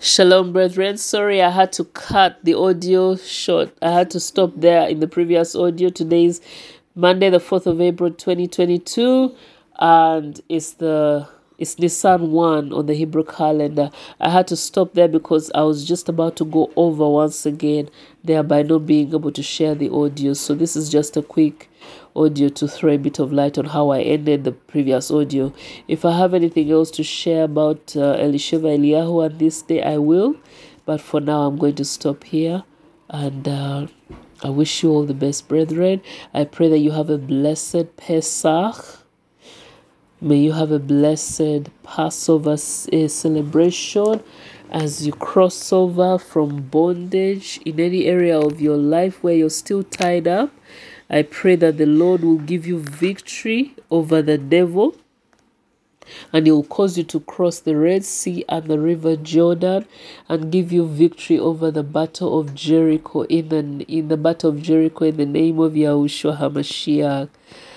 Shalom, brethren. Sorry, I had to cut the audio short. I had to stop there in the previous audio. Today is Monday, the 4th of April, 2022, and it's Nisan 1 on the Hebrew calendar. I had to stop there because I was just about to go over once again, thereby not being able to share the audio. So this is just a quick audio to throw a bit of light on how I ended the previous audio. If I have anything else to share about Elisheva Eliyahu on this day, I will. But for now, I'm going to stop here. And I wish you all the best, brethren. I pray that you have a blessed Pesach. May you have a blessed Passover celebration as you cross over from bondage in any area of your life where you're still tied up. I pray that the Lord will give you victory over the devil, and he will cause you to cross the Red Sea and the River Jordan and give you victory over the battle of Jericho in the battle of Jericho in the name of Yahushua HaMashiach.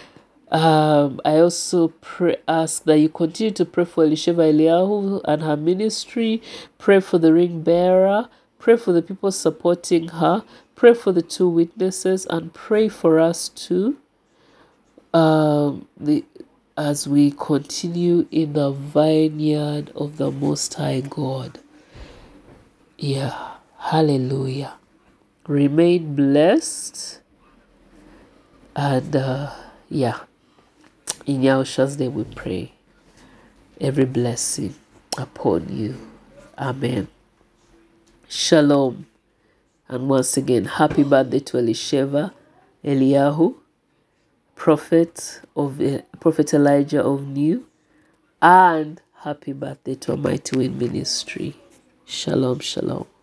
I also ask that you continue to pray for Elisheva Eliyahu and her ministry. Pray for the ring bearer. Pray for the people supporting her. Pray for the two witnesses, and pray for us too. As we continue in the vineyard of the Most High God. Yeah, hallelujah. Remain blessed, and yeah. In Yahushua's name we pray. Every blessing upon you. Amen. Shalom. And once again, happy birthday to Elisheva Eliyahu, prophet Elijah of New, and happy birthday to Almighty Wind Ministry. Shalom, shalom.